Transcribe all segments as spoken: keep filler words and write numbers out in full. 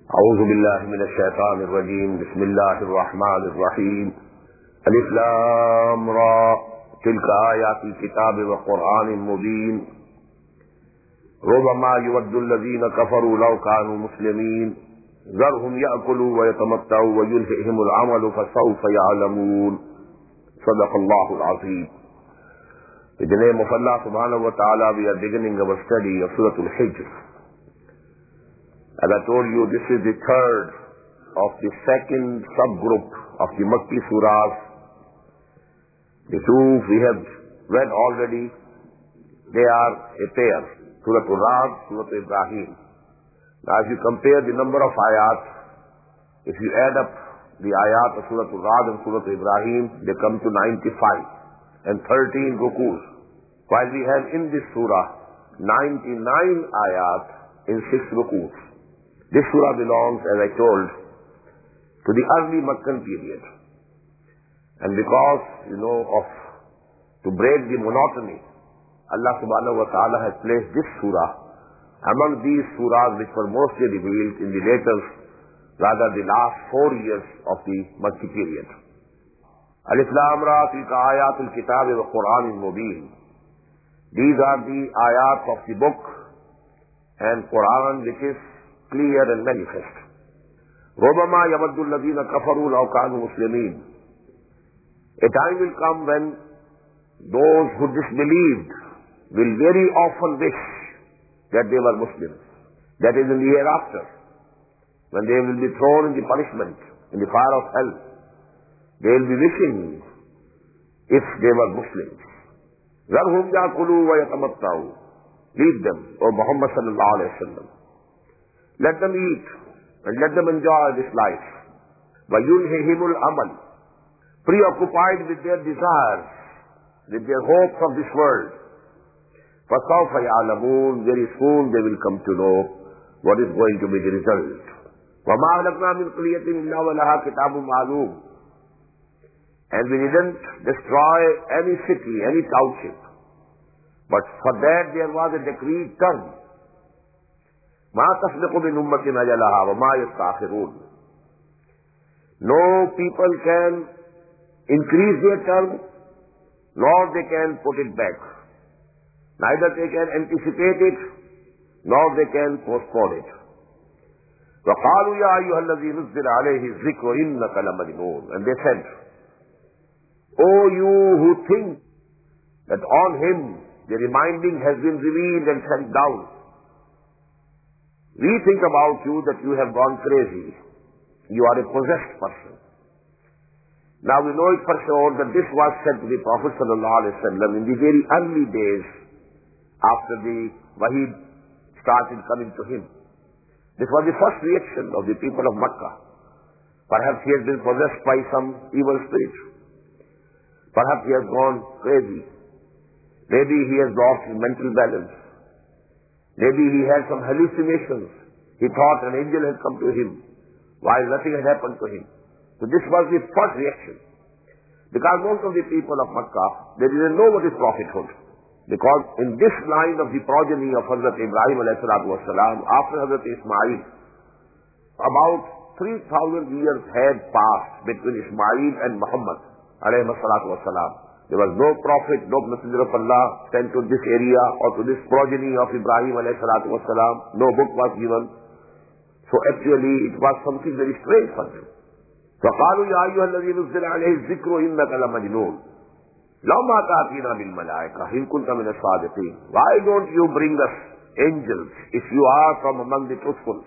أعوذ بالله من الشيطان الرجيم بسم الله الرحمن الرحيم ألف لام را تلك آيات الكتاب وقرآن مبين ربما يود الذين كفروا لو كانوا مسلمين ذرهم يأكلوا ويتمتعوا ويلههم العمل فسوف يعلمون صدق الله العظيم. In the name of Allah subhanahu wa ta'ala, we are beginning our study of Surah Al-Hijr. As I told you, this is the third of the second subgroup of the Makki surahs. The two we have read already, they are a pair, Surah Al-Ra'd, Surah Ibrahim. Now if you compare the number of ayat, if you add up the ayat of Surah Al-Ra'd and Surah Ibrahim, they come to ninety-five and thirteen rukus. While we have in this surah ninety-nine ayat in six rukus. This surah belongs, as I told, to the early Meccan period. And because, you know, of, to break the monotony, Allah subhanahu wa ta'ala has placed this surah among these surahs which were mostly revealed in the later, rather the last four years of the Makki period. Alif Lam Ra tilka ayatul kitab wa Qur'anin mubin. These are the ayat of the book and Quran which is clear and manifest. رُبَمَا يَوَدُّ الَّذِينَ كَفَرُوا لَوْ كَانُوا مُسْلِمِينَ. A time will come when those who disbelieved will very often wish that they were Muslims. That is in the hereafter, when they will be thrown in the punishment, in the fire of hell. They will be wishing if they were Muslims. ذَرْهُمْ يَأْكُلُوا وَيَتَمَتَّعُوا. Lead them, O Muhammad sallallahu alayhi wa sallam. Let them eat and let them enjoy this life. وَيُلْهِهِمُ الْأَمَلِ. Preoccupied with their desires, with their hopes of this world. فَسَوْفَ يَعْلَمُونَ. Very soon they will come to know what is going to be the result. وَمَا أَهْلَكْنَا مِنْ قَرْيَةٍ إِلَّا وَلَهَا كِتَابٌ مَعْلُومٌ. And we didn't destroy any city, any township. But for that there was a decreed term. مَا تَسْبِقُ مِنْ أُمَّةٍ أَجَلَهَا وَمَا يَسْتَأْخِرُونَ. No people can increase their term, nor they can put it back. Neither they can anticipate it, nor they can postpone it. وَقَالُوا يَا أَيُّهَا الَّذِي نُزِّلَ عَلَيْهِ الذِّكْرُ إِنَّكَ لَمَجْنُونَ. And they said, O you who think that on him the reminding has been revealed and sent down, we think about you that you have gone crazy. You are a possessed person. Now we know it for sure that this was said to the Prophet sallallahu alaihi wasallam in the very early days after the Wahy started coming to him. This was the first reaction of the people of Makkah. Perhaps he has been possessed by some evil spirit. Perhaps he has gone crazy. Maybe he has lost his mental balance. Maybe he had some hallucinations. He thought an angel had come to him while nothing had happened to him. So this was the first reaction. Because most of the people of Makkah, they didn't know what is prophethood. Because in this line of the progeny of Hazrat Ibrahim alayhi salatu wasalam, after Hazrat Ismail, about three thousand years had passed between Ismail and Muhammad alayhi salatu wasalam. There was no prophet, no messenger of Allah sent to this area or to this progeny of Ibrahim alayhi salatu wasalam. No book was given. So actually it was something very strange for them. فَقَالُوا يَا أَيُّهَا الَّذِي نُزِّلَ عَلَيْهِ الذِّكْرُ إِنَّكَ لَمَجْنُونَ لَوْمَا تَأْتِينَا بِالْمَلَائِكَةِ إِن كُنتَ مِنَ الصَّادِقِينَ. Why don't you bring us angels if you are from among the truthful?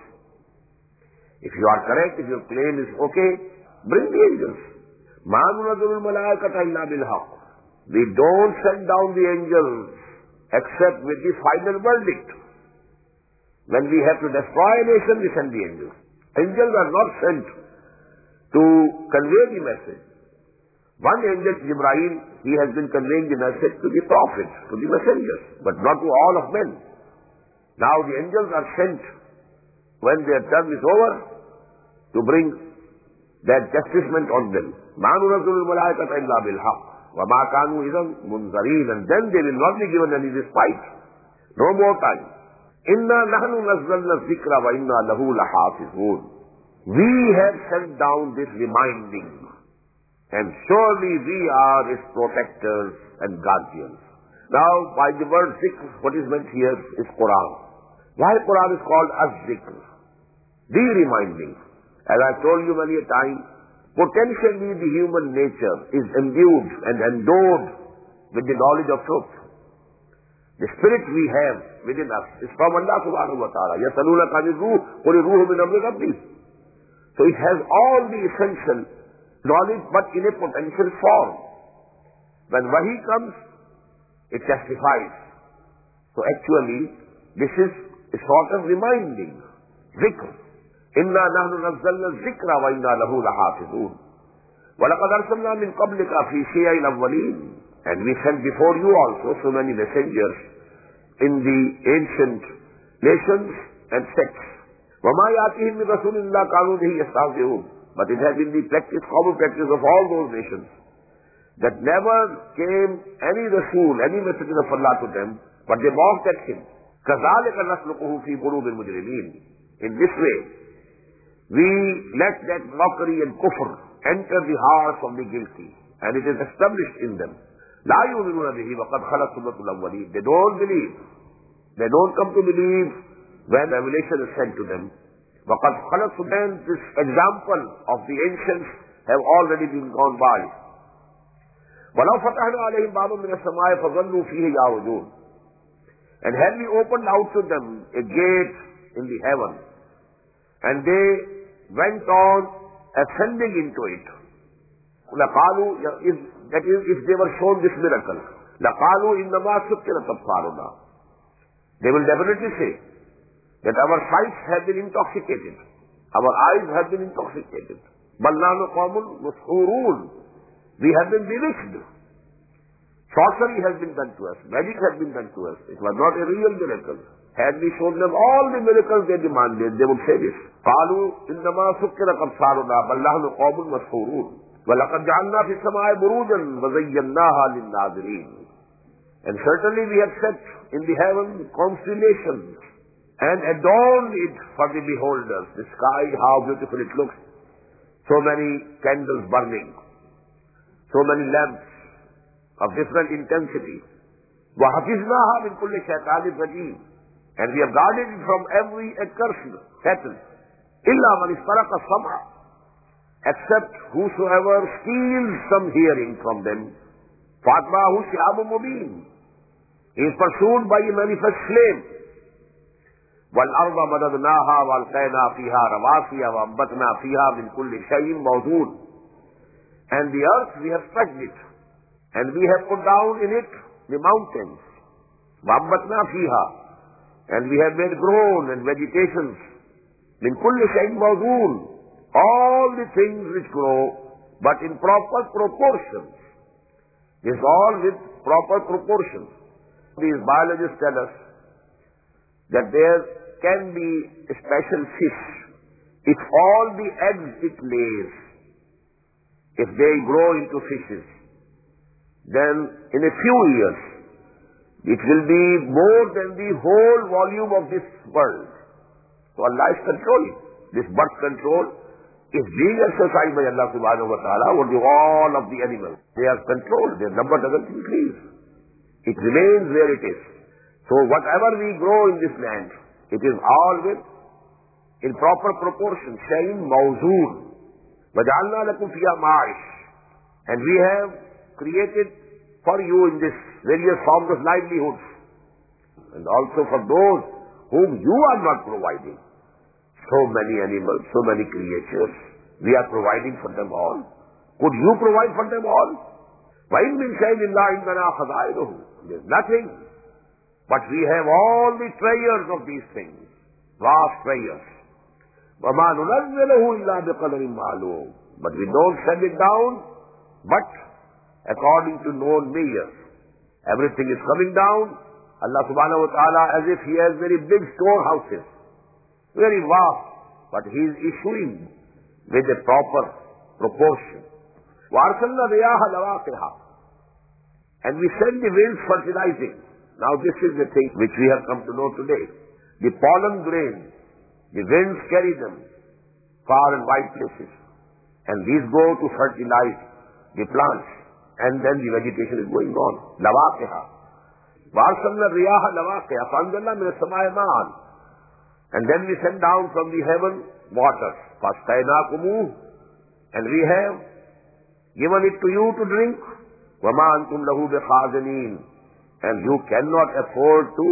If you are correct, if your claim is okay, bring the angels. مَا نُنَزِّلُ الْمَلَائِكَةَ إِلَّا بِالْحَقِّ. We don't send down the angels except with the final verdict. When we have to destroy a nation, we send the angels. Angels are not sent to convey the message. One angel, Jibreel, he has been conveying the message to the prophets, to the messengers, but not to all of men. Now the angels are sent when their term is over to bring that chastisement on them. مَا نُنَزِّلُ الْمَلَائِكَةَ إِلَّا بِالْحَقِّ وَمَا كَانُوا إِذًا مُنْذَرِينَ. And then they will not be given any respite. No more time. Inna nahnu nazzalna dhikra wa inna lahu lahafizun. We have sent down this reminding, and surely we are its protectors and guardians. Now, by the word zikr, what is meant here is Quran. Why Quran is called az-zikr? The reminding. As I told you many a time, potentially the human nature is imbued and endowed with the knowledge of truth. The spirit we have within us is from Allah subhanahu wa ta'ala. يَسَأَلُونَكَ عَنِ الرُّوحِ قُلِ الرُّوحُ مِنْ أَمْرِ رَبِّي. So it has all the essential knowledge, but in a potential form. When wahi comes, it testifies. So actually, this is a sort of reminding. Zikr. إِنَّا نَحْنُ نَزَّلْنَا الذِّكْرَ وَإِنَّا لَهُ لَحَافِظُونَ وَلَقَدْ أَرْسَلْنَا مِنْ قَبْلِكَ فِي شِيَعِ الْأَوَّلِينَ. And we sent before you also so many messengers in the ancient nations and sects. وَمَا يَأْتِهِمْ مِنْ رَسُولٍ إِلَّا كَانُوا بِهِ يَسْتَهْزِئُونَ. But it has been the practice, common practice of all those nations, that never came any Rasul, any messenger of Allah to them, but they mocked at him. كَذَلِكَ نَسْلُكُهُ فِي قُلُوبِ الْمُجْرِمِينَ. In this way, we let that mockery and kufr enter the hearts of the guilty, and it is established in them. لَا يُؤْمِنُونَ بِهِ وَقَدْ خَلَتْ سُنَّةُ الْأَوَّلِينَ. They don't believe. They don't come to believe when revelation is sent to them. وَقَدْ خَلَتْ سُنَّةُ. This example of the ancients have already been gone by. وَلَوْ فَتَحْنَا عَلَيْهِمْ بَابًا مِنَ السَّمَاءِ فَظَلُّوا فِيهِ يَعْرُجُونَ. And had we opened out to them a gate in the heaven, and they went on ascending into it, لَقَالُوا, if, that is, if they were shown this miracle, لَقَالُوا إِنَّمَا سُكِّرَتْ أَبْصَارُنَا. They will definitely say that our sights have been intoxicated, our eyes have been intoxicated. بَلْ نَحْنُ قَوْمٌ مُسْحُورُونَ. We have been bewitched. Sorcery has been done to us. Magic has been done to us. It was not a real miracle. Had we shown them all the miracles they demanded, they would say this. قَالُوا إِنَّمَا سُكِّرَتْ أَبْصَارُنَا بَلْ نَحْنُ قَوْمٌ مَسْحُورُونَ وَلَقَدْ جَعَلْنَا فِي السَّمَاءِ بُرُوجًا وَزَيَّنَّاهَا لِلنَّاظِرِينَ. And certainly we have set in the heaven constellations and adorned it for the beholders. The sky, how beautiful it looks. So many candles burning. So many lamps of different intensity. وَحَفِظْنَاهَا مِنْ كُلِّ شَيْطَانٍ رَجِيمٍ. And we have guarded it from every accursed Satan. إِلَّا مَنِ اسْتَرَقَ السَّمْعَ. Except whosoever steals some hearing from them. فَأَتْبَعَهُ شِهَابٌ مُبِينٌ. He is pursued by a manifest flame. وَالْأَرْضَ مَدَدْنَاهَا وَأَلْقَيْنَا فِيهَا رَوَاسِيَ وَأَنبَتْنَا فِيهَا مِنْ كُلِّ شَيْءٍ مَوْزُونٍ. And the earth we have stretched it, and we have put down in it the mountains. وَأَنبَتْنَا فِيهَا. And we have made grown and vegetations. مِنْ كُلِّ شَيْءٍ مَوْزُونٍ. All the things which grow, but in proper proportions. This is all with proper proportions. These biologists tell us that there can be a special fish. If all the eggs it lays, if they grow into fishes, then in a few years, it will be more than the whole volume of this world. So Allah is controlling. This birth control is being exercised by Allah subhanahu wa ta'ala over the all of the animals. They are controlled. Their number doesn't increase. It remains where it is. So whatever we grow in this land, it is all with, in proper proportion, shay'in mawzoon. وَجَعَلْنَا لَكُمْ فِيهَا مَعِيشٍ. And we have created for you in this various forms of livelihoods. And also for those whom you are not providing. So many animals, so many creatures, we are providing for them all. Could you provide for them all? وَإِن مِّن شَيْءٍ إِلَّا عِندَنَا خَزَائِنُهُ. There is nothing, but we have all the treasures of these things, vast treasures. وَمَا نُنَزِّلُهُ إِلَّا بِقَدَرٍ مَعْلُومٍ. But we don't send it down, but according to known measures. Everything is coming down, Allah subhanahu wa ta'ala, as if He has very big storehouses, very vast, but He is issuing with a proper proportion. وَأَرْسَلْنَا رِيَاحَ لَوَاقِحَ. And we send the winds fertilizing. Now this is the thing which we have come to know today. The pollen grains, the winds carry them far and wide places. And these go to fertilize the plants. And then the vegetation is going on. Lawaqiha. وَأَرْسَلْنَا الرِّيَاحَ لَوَاقِحَ فَأَنزَلْنَا مِنَ السَّمَاءِ مَاءً. And then we send down from the heaven water. فَاسْقَيْنَاكُمُوهُ. And we have given it to you to drink. وَمَا أَنْتُمْ لَهُ بِخَازِنِينَ. And you cannot afford to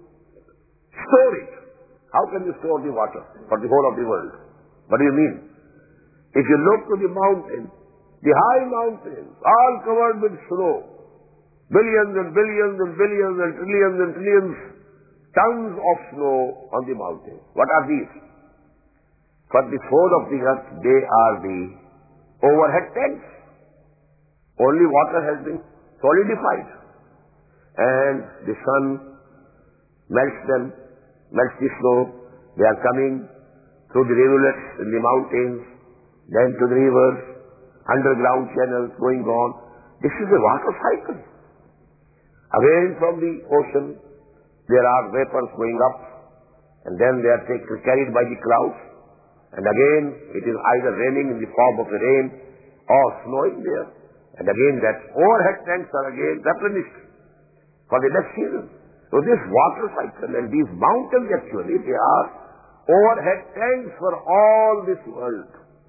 store it. How can you store the water for the whole of the world? What do you mean? If you look to the mountains, the high mountains, all covered with snow, billions and billions and billions and trillions and trillions, tons of snow on the mountains. What are these? For the fold of the earth, they are the overhead tanks. Only water has been solidified. And the sun melts them, melts the snow. They are coming through the rivulets in the mountains, then to the rivers, underground channels going on. This is the water cycle. Again from the ocean, there are vapors going up, and then they are taken, carried by the clouds. And again, it is either raining in the form of the rain or snowing there. And again, that overhead tanks are again replenished for the next season. So this water cycle and these mountains actually, they are overhead tanks for all this world.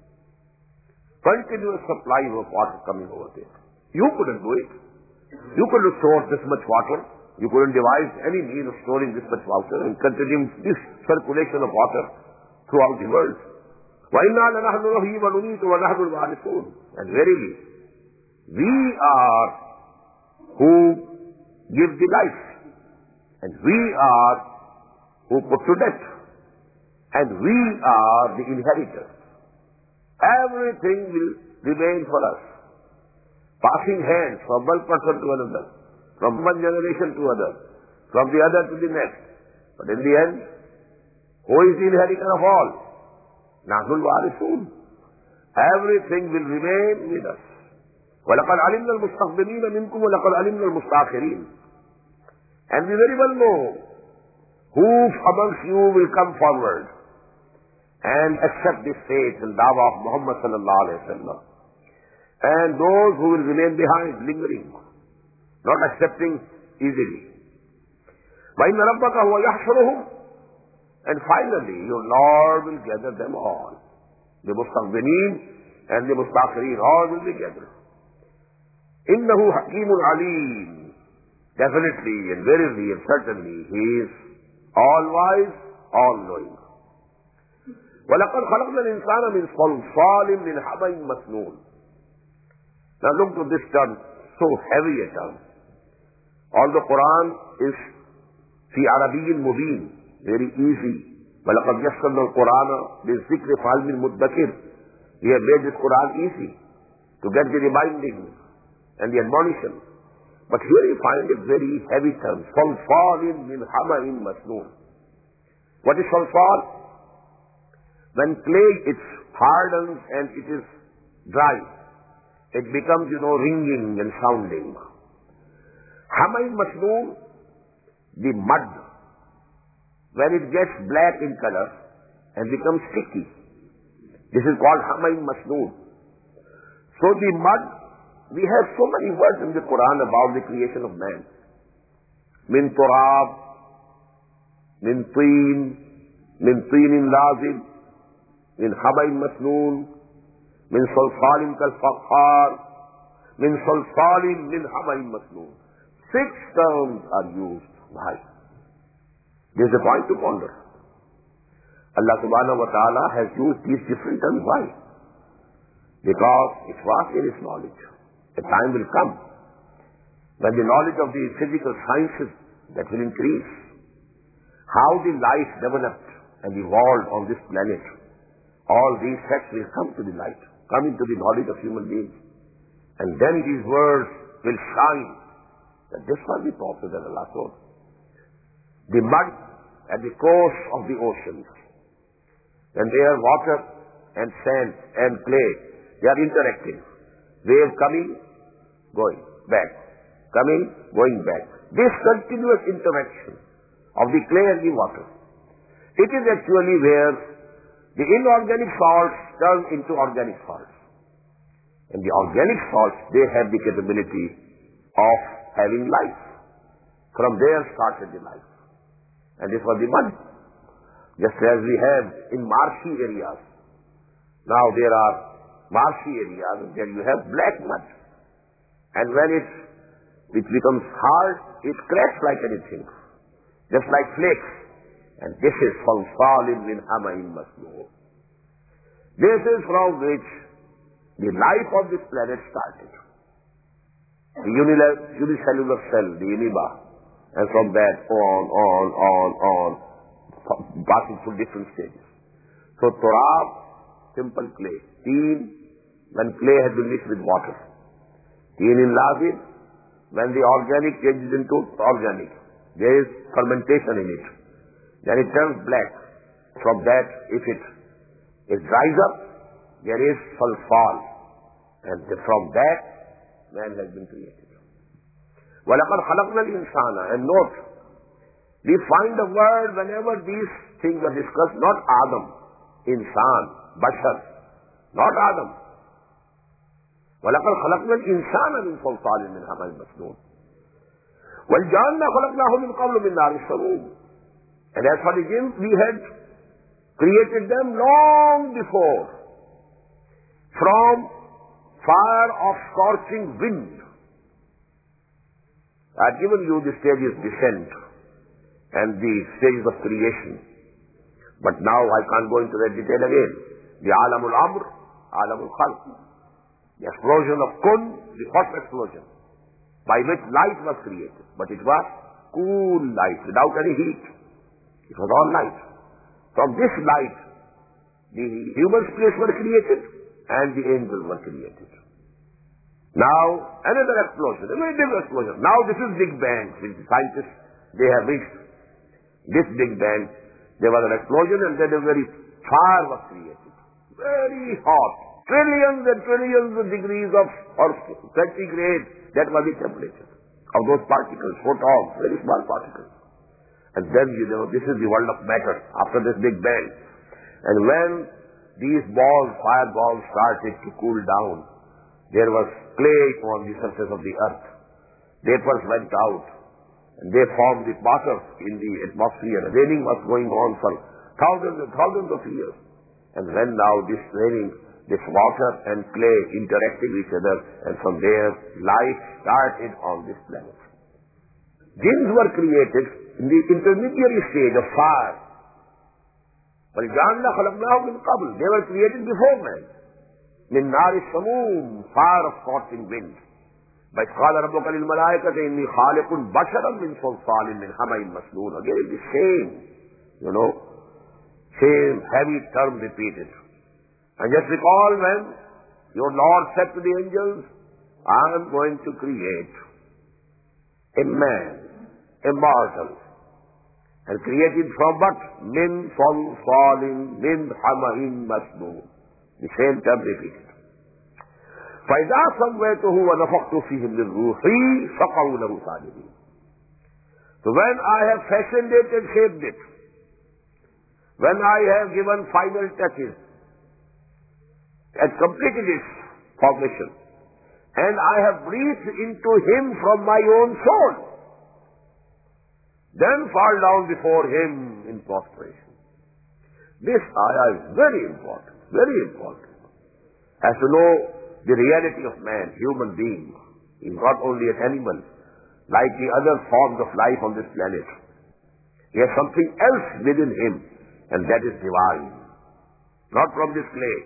Continuous supply of water coming over there. You couldn't do it. You couldn't store this much water. You couldn't devise any means of storing this much water and continuing this circulation of water throughout the world. وَإِنَّا لَنَحْنُ نُحْيِي وَنُمِيتُ وَنَحْنُ الْوَارِثُونَ. And verily, we are who give the life, and we are who put to death, and we are the inheritors. Everything will remain for us. Passing hands from one person to another, from one generation to another, from the other to the next. But in the end, who is the inheritor of all? Nahnu al-warithun. Everything will remain with us. وَلَقَدْ عَلِمْنَا الْمُسْتَقْدِمِينَ مِنْكُمْ وَلَقَدْ عَلِمْنَا الْمُسْتَأْخِرِينَ. And we very well know who amongst you will come forward and accept this faith and dawah of Muhammad sallallahu alayhi wa sallam. And those who will remain behind, lingering, not accepting easily. وَإِنَّ رَبَّكَ هُوَ يَحْشُرُهُمْ. And finally, your Lord will gather them all. The mustaqbileen and the mustakhirin, all will be gathered. إِنَّهُ حَكِيمٌ عَلِيمٌ. Definitely and verily and certainly, He is all-wise, all-knowing. وَلَقَدْ خَلَقْنَا الْإِنسَانَ مِنْ صَلْصَالٍ مِنْ حَمَإٍ مَسْنُونٍ. Now look to this term, so heavy a term. Although Quran is fi Arabiyyin Mubin, very easy. وَلَقَدْ يَسَّرْنَا الْقُرْآنَ لِلذِّكْرِ فَهَلْ مِن مُدَّكِرٍ. We have made this Quran easy to get the reminding and the admonition. But here you find a very heavy term. صَلْصَالٍ مِنْ حَمَإٍ مَسْنُونٍ. What is salsal? When clay it hardens and it is dry, it becomes, you know, ringing and sounding. Hamay masnoon, the mud, when it gets black in color and becomes sticky, this is called hamay masnoon. So the mud, we have so many words in the Quran about the creation of man. Min turab, min teen, min teenin lazim, min hamay masnoon, min salsalin kal fakhar, min salsalin min hamay masnoon. Six terms are used. Why? There is a point to ponder. Allah subhanahu wa ta'ala has used these different terms. Why? Because it's vast in His knowledge. A time will come when the knowledge of the physical sciences that will increase. How the life developed and evolved on this planet. All these facts will come to the light, come into the knowledge of human beings. And then these words will shine that this was the prophet that Allah told. The mud at the course of the oceans, when they are water and sand and clay, they are interacting. Wave coming, going back, coming, going back. This continuous interaction of the clay and the water It is actually where the inorganic salts turn into organic salts. And the organic salts, they have the capability of having life. From there started the life. And this was the mud. Just as we have in marshy areas. Now there are marshy areas where you have black mud. And when it, it becomes hard, it cracks like anything. Just like flakes. And this is salsalin min hamain masnoon. This is from which the life of this planet started. The unicellular cell, the amoeba, and from that on, on, on, on, passing through different stages. So turab, simple clay. Teen, when clay has been mixed with water. Teen in labid, when the organic changes into organic. There is fermentation in it. Then it turns black. From that, if it, it dries up, there is sulfal. And from that, man has been created. وَلَقَدْ خَلَقْنَا الْإِنسَانَ. And note, we find the word whenever these things are discussed, not Adam, insan, bashar, not Adam. وَلَقَدْ خَلَقْنَا الْإِنسَانَ مِنْ صَلْصَالٍ مِنْ حَمَإٍ مَسْنُونٍ وَالْجَانَّ خَلَقْنَاهُ مِنْ قَبْلُ مِنْ نَارِ السَّمُومِ. And as for the jinns, we had created them long before from fire of scorching wind. I have given you the stages of descent and the stages of creation. But now I can't go into that detail again. The alamul amr, alamul khalq. The explosion of kun, the first explosion, by which light was created. But it was cool light, without any heat. It was all light. From this light, the human spirits were created and the angels were created. Now, another explosion, a very big explosion. Now this is Big Bang, which the scientists, they have reached. This Big Bang, there was an explosion and then a very fire was created. Very hot. Trillions and trillions of degrees of or centigrade, that was the temperature of those particles, photons, very small particles. And then, you know, this is the world of matter after this Big Bang. And when these balls, fireballs started to cool down, there was clay on the surface of the earth. Vapors went out and they formed the water in the atmosphere. Raining was going on for thousands and thousands of years. And when now this raining, this water and clay interacted with each other, and from there life started on this planet. Jinns were created in the intermediary stage of fire. وَالْجَانَّ خَلَقْنَاهُ مِنْ قَبْلِ. They were created before man. مِنْ نَارِ السَّمُومِ, fire of scorching wind. بَيْتْ قَالَ رَبُّكَ لِلْمَلَائِكَةِ إِنِّي خَالِقٌ بَشَرًا مِنْ صَلْصَالٍ مِنْ حَمَإٍ مَسْنُونٍ. Again it is same, you know, same heavy term repeated. And just recall when your Lord said to the angels, I am going to create a man, a mortal, and created from what? Min salsalin min hamain masnoon. The same term repeated. فَإِذَا سَوَّيْتُهُ وَنَفَخْتُ فِيهِ مِنْ رُوحِي فَقَعُوا لَهُ سَاجِدِينَ. So when I have fashioned it and shaped it, when I have given final touches and completed its formation, and I have breathed into him from my own soul, then fall down before him in prostration. This ayah is very important, very important. As to know the reality of man, human being, is not only an animal, like the other forms of life on this planet. He has something else within him, and that is divine. Not from this clay.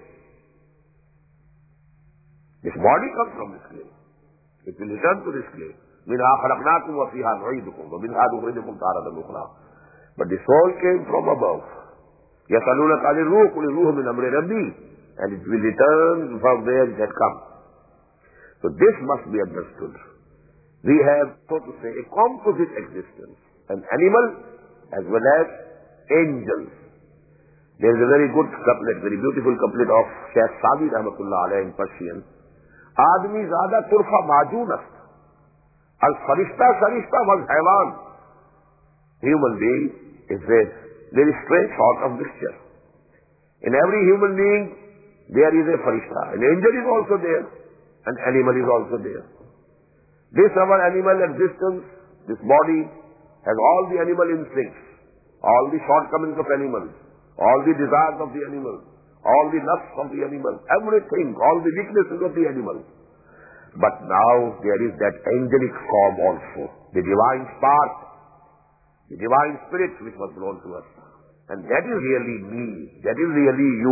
This body comes from this clay. It will return to this clay. مِنْهَا خَلَقْنَاكُمْ وَفِيهَا نُعِيدُكُمْ وَمِنْهَا نُخْرِجُكُمْ تَارَةً أُخْرَى. But the soul came from above. يَسْأَلُونَكَ عَنِ الرُّوحِ قُلِ الرُّوحُ مِنْ أَمْرِ رَبِّي. And it will return from where it had come. So this must be understood. We have, so to say, a composite existence. An animal as well as angels. There is a very good couplet, very beautiful couplet of Shaykh Sabi Rahmatullah Alayhi in Persian. Admi zada turfa majun ast. Al farishta sarishta wal haywan. Human being is a there is strange sort of mixture. In every human being, there is a farishta. An angel is also there. An animal is also there. This our animal existence, this body, has all the animal instincts, all the shortcomings of animals, all the desires of the animal, all the lusts of the animal, everything, all the weaknesses of the animal. But now there is that angelic form also, the divine spark, the divine spirit which was known to us. And that is really me, that is really you.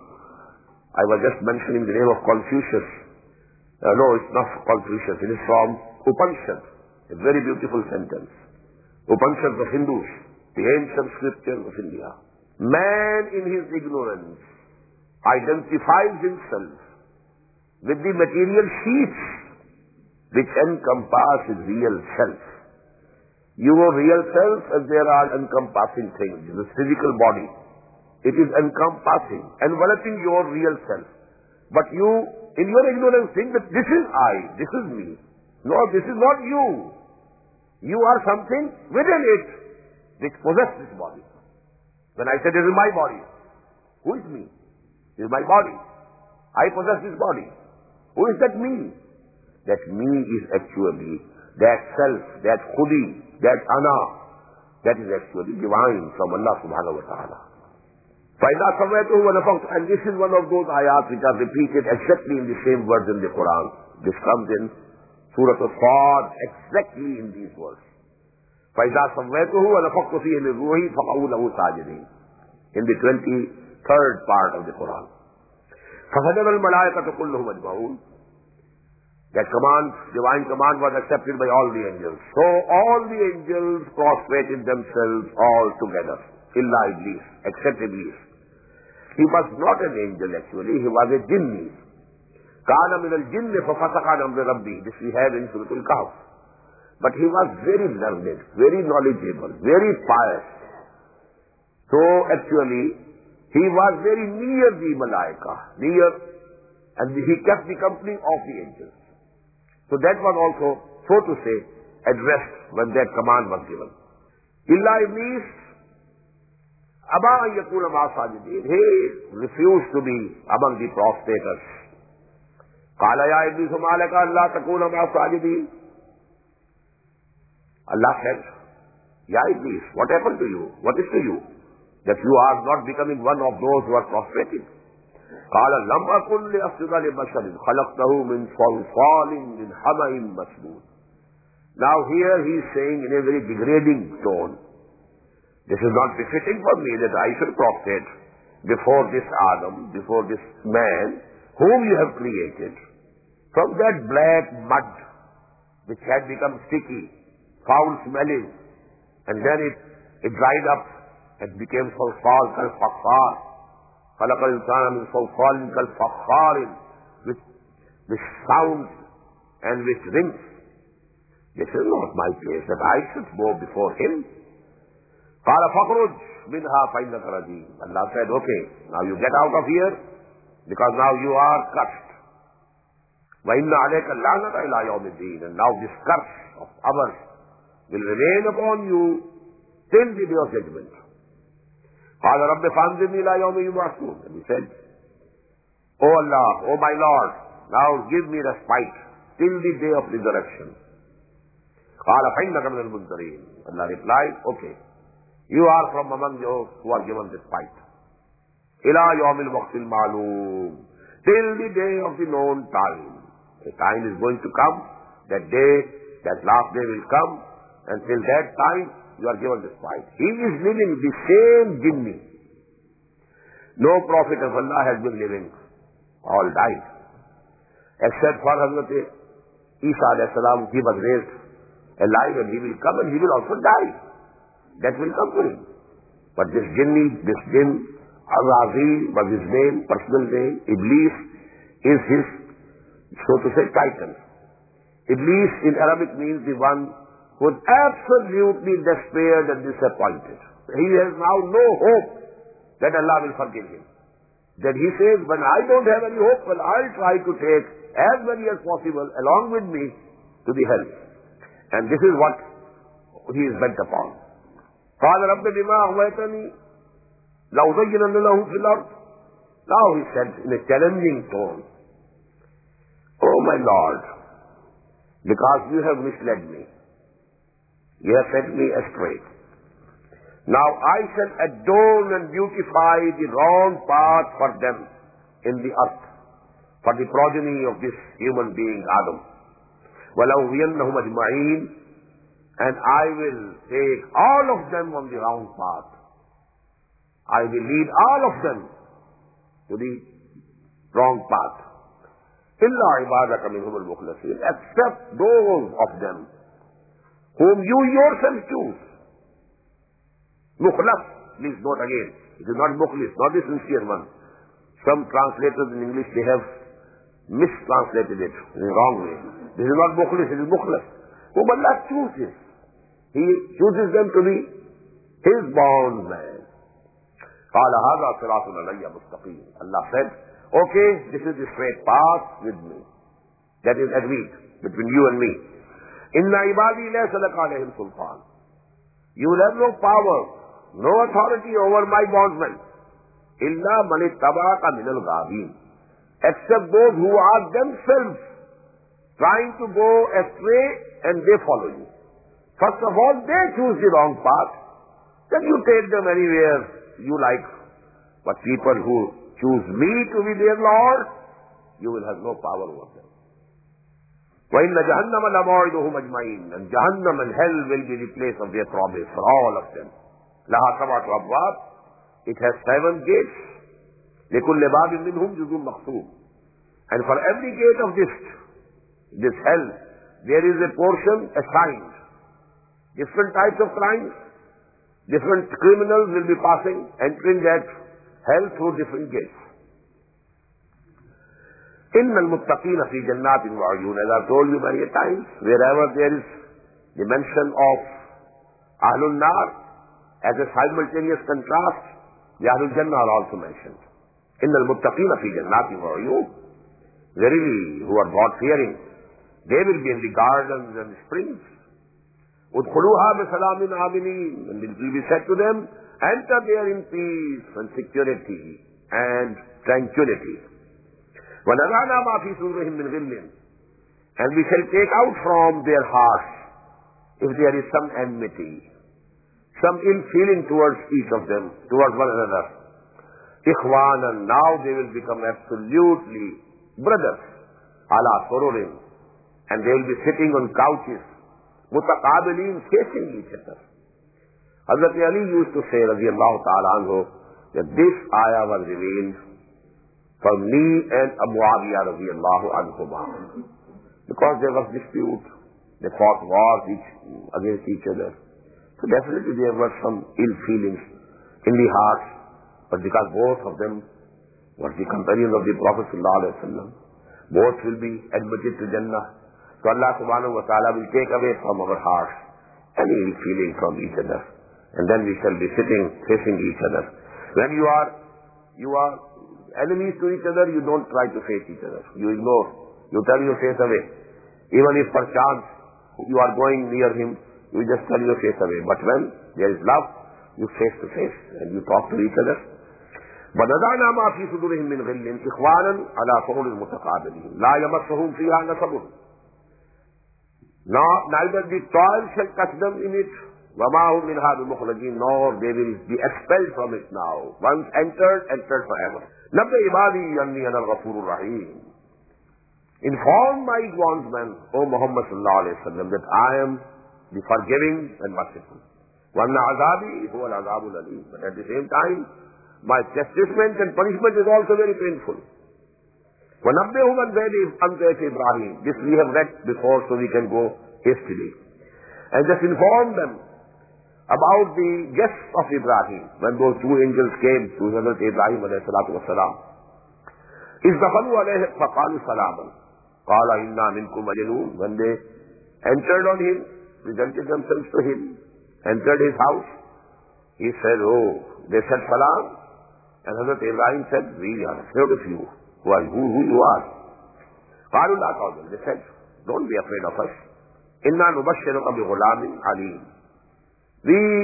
I was just mentioning the name of Confucius. Uh, no, it's not Confucius, it is from Upanishad, a very beautiful sentence. Upanishads of Hindus, the ancient scriptures of India. Man in his ignorance identifies himself with the material sheets which encompass his real self. Your real self, and there are encompassing things, the physical body. It is encompassing, enveloping your real self. But you, in your ignorance, think that this is I, this is me. No, this is not you. You are something within it which possesses this body. When I say this is my body, who is me? This is my body. I possess this body. Who is that me? That me is actually that self, that khudi, that ana, that is actually divine from Allah subhanahu wa ta'ala. فَإِذَا سَمَّيْتُهُ وَنَفَخْتُ. And this is one of those ayats which are repeated exactly in the same words in the Quran. This comes in Surah Al-Sad, exactly in these words. فَإِذَا سَمَّيْتُهُ وَنَفَخْتُ فِيهِ مِنْ رُوحِي فَقَعُوا لَهُ سَاجِدِينَ. In the twenty-third part of the Quran. فَسَجَدَ الْمَلَائِكَةُ كُلُّهُمْ أَجْمَعُونَ. That command, divine command was accepted by all the angels. So all the angels prostrated themselves all together. Illa Iblis, except Iblis. He was not an angel actually, he was a jinni. Kana min al-jinni fa-fasaqa an amri rabbi. This we have in Surah Al-Kahf. But he was very learned, very knowledgeable, very pious. So actually, he was very near the Malaika, near, and he kept the company of the angels. So that was also, so to say, addressed when that command was given. Illa Iblis, aba an yakuna ma'a sajidin. He refused to be among the prostators. Qala ya Iblis ma laka an la takuna ma'a sajidin. Allah said, Ya Iblis, what happened to you? What is to you? That you are not becoming one of those who are prostrated. قال لم أكن لأسجد لبشر خلقته من صلصال من حمأ مسنون. Now here he is saying in a very degrading tone, this is not befitting for me that I should prostrate before this Adam, before this man whom you have created from that black mud which had become sticky, foul smelling, and then it, it dried up and became صلصال كالفخار. خلق الإنسان من صلصال كالفخار, with with sound and with rings. This is not my place that I should go before him. قال فاخرج منها فإنك رجيم. Allah said, okay, now you get out of here because now you are cursed. وإن عليك اللعنة إلى يوم الدين. And now this curse of ours will remain upon you till the day of judgment. قال رب فانظرني إلى يوم يبعثون. And he said, O Allah, O my Lord, now give me respite till the day of resurrection. قال فإنك من المنذرين. Allah replied, okay, you are from among those who are given respite. إلى يوم الوقت المعلوم. Till the day of the known time. A time is going to come, that day, that last day will come, and till that time, you are given this fight. He is living the same jinni. No prophet of Allah has been living. All died. Except for Hazrat Isa alayhi salam, he was raised alive and he will come and he will also die. That will come to him. But this jinni, this jinn, Azazil was his name, personal name. Iblis is his, so to say, title. Iblis in Arabic means the one who is absolutely despaired and disappointed. He has now no hope that Allah will forgive him. Then he says, when I don't have any hope, well, I'll try to take as many as possible along with me to the hell. And this is what he is bent upon. قال رب بما أغويتني لَأُزَيِّنَنَّ لَهُ فِي الْأَرْضِ. Now he said in a challenging tone, "Oh my Lord, because you have misled me, you have set me astray. Now I shall adorn and beautify the wrong path for them in the earth, for the progeny of this human being Adam. وَلَأُغْوِيَنَّهُمْ أَجْمَعِينَ, and I will take all of them on the wrong path. I will lead all of them to the wrong path. إِلَّا عِبَادَكَ مِنْهُمُ الْمُخْلَصِينَ, except those of them whom you yourself choose." Mukhlas, please note again, it is not mukhlis, not the sincere one. Some translators in English, they have mistranslated it in a wrong way. This is not mukhlis, it is mukhlas. Whom Allah chooses. He chooses them to be His bondman. قَالَ هَذَا صِرَاطٌ عَلَيَّ مُسْتَقِيمٌ. Allah said, okay, this is the straight path with me. That is agreed between you and me. إِنَّ عِبَادِي لَيْسَ لَكَ عَلَيْهِمْ سُلْطَانٌ. You will have no power, no authority over my bondmen. إِلَّا مَنِ اتَّبَعَكَ مِنَ الْغَاوِينَ, except those who are themselves trying to go astray and they follow you. First of all, they choose the wrong path. Then you take them anywhere you like. But people who choose me to be their Lord, you will have no power over them. وَإِنَّ جَهَنَّمَ لَمَوْعِدُهُمْ أَجْمَعِينَ, and Jahannam and hell will be the place of their promise for all of them. لَهَا سَبْعَةُ أَبْوَابٍ, it has seven gates. لِكُلِّ بَابٍ مِّنْهُمْ جُزْءٌ مَقْسُومٌ, and for every gate of this, this hell, there is a portion assigned. Different types of crimes, different criminals will be passing, entering that hell through different gates. إِنَّ الْمُتَّقِينَ فِي جَنَّاتٍ وَعُيُونٍ, as I've told you many times, wherever there is the mention of Ahlul Nar as a simultaneous contrast, the Ahlul Jannah are also mentioned. إِنَّ الْمُتَّقِينَ فِي جَنَّاتٍ وَعُيُونٍ, verily, who are God-fearing, they will be in the gardens and springs. أُدْخُلُوهَا بِسَلَامٍ آمِنِينَ, and it will be said to them, enter there in peace and security and tranquility. وَنَزَعْنَا مَا فِي صُدُورِهِمْ مِنْ غِلٍّ, and we shall take out from their hearts if there is some enmity, some ill feeling towards each of them, towards one another. إِخْوَانًا, now they will become absolutely brothers. عَلَى سُرُرٍ, and they will be sitting on couches, مُتَقَابِلِينَ, facing each other. Hazrat Ali used to say, radiyallahu ta'ala anhu, that this ayah was revealed for me and Abu Muawiyah radiyallahu anhuma, because there was dispute. They fought wars each, against each other. So definitely there were some ill feelings in the hearts, but because both of them were the companions of the Prophet sallallahu alaihi wasallam, both will be admitted to Jannah. So Allah subhanahu wa ta'ala will take away from our hearts any ill feeling from each other, and then we shall be sitting facing each other. When you are you are enemies to each other, you don't try to face each other. You ignore. You turn your face away. Even if perchance you are going near him, you just turn your face away. But when there is love, you face to face and you talk to each other. وَنَزَعْنَا مَا فِي صُدُورِهِمْ مِنْ غِلٍّ إِخْوَانًا عَلَى سُرُرٍ مُتَقَابِلِينَ لَا يَمَسُّهُمْ فِيهَا نَصَبٌ, neither the toil shall touch them in it, وَمَا هُمْ مِنْهَا بِمُخْرَجِينَ, nor they will be expelled from it now. Once entered, entered forever. نَبِّئْ عِبَادِي أَنِّي أَنَا الْغَفُورُ الرَّحِيمُ, inform my bondsmen, O Muhammad sallallahu alayhi wa sallam, that I am the forgiving and merciful. وَأَنَّ عَذَابِي هُوَ الْعَذَابُ الْأَلِيمُ, but at the same time, my chastisement and punishment is also very painful. وَنَبِّئْهُمْ عَنْ ضَيْفِ إِبْرَاهِيمَ, this we have read before, so we can go hastily. And just inform them about the guests of Ibrahim, when those two angels came to Hazrat Ibrahim alayhi salatu wasalam. إِذْ دَخَلُوا عَلَيْهِ فَقَالُوا سَلَامًا قَالَ إِنَّا مِنْكُمْ وَجِلُونَ, when they entered on him, presented themselves to him, entered his house, he said, oh, they said salam, and Hazrat Ibrahim said, we are afraid of you. Who are who, who you are? قَالُوا لَا تَحْزَنْ, they said, don't be afraid of us. إِنَّا نُبَشِّرُكَ بِغُلَامٍ عَلِيمٍ, we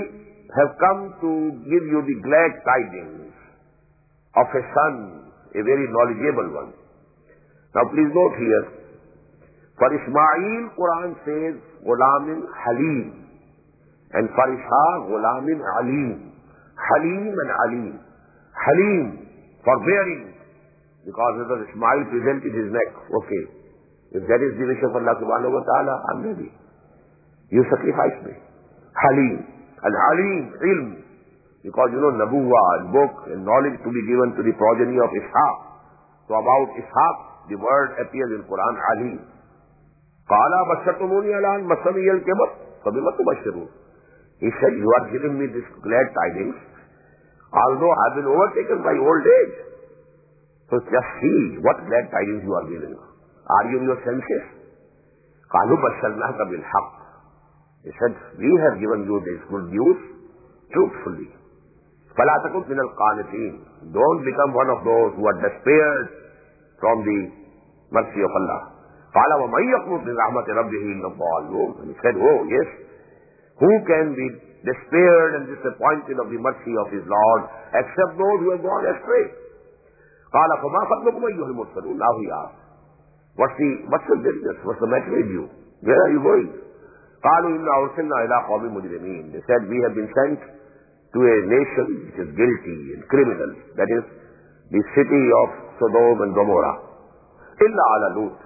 have come to give you the glad tidings of a son, a very knowledgeable one. Now please note here, for Ismail, Quran says, Ghulamin Halim, and for Ishaq, Ghulamin Alim. Halim and Alim. Halim, forbearing, because it was Ismail presented his neck. Okay, if that is the wish of Allah subhanahu wa ta'ala, I'm ready. You sacrifice me. Halim. And Alim, ilm. Because you know, Nabuwa, book, and knowledge to be given to the progeny of Ishaq. So about Ishaq, the word appears in Quran, Alim. Qala bashatumuni alan masani al-kibar. Fabima tubashirun. He said, you are giving me this glad tidings, although I have been overtaken by old age. So just see what glad tidings you are giving. Are you in your senses? Qalu basharnaka bil haqq. He said, we have given you this good news truthfully. فَلَا تَكُنْ مِنَ الْقَانِتِينَ. Don't become one of those who are despaired from the mercy of Allah. قَالَ وَمَنْ يَقْنُطْ مِنْ رَحْمَةِ رَبِّهِ إِلَّا الضَّالُّونَ. And he said, oh yes, who can be despaired and disappointed of the mercy of his Lord except those who have gone astray? قَالَ فَمَا خَطْبُكُمْ أَيُّهَا الْمُرْسَلُونَ. Now he asked, what's the, what's the business? What's the matter with you? Where are you going? قَالُوا إِنَّا أُرْسِلْنَا إِلَىٰ قَوْمٍ مُجْرِمِينَ. They said, we have been sent to a nation which is guilty and criminal. That is the city of Sodom and Gomorrah. إِلَّا عَلَى لُوطٍ.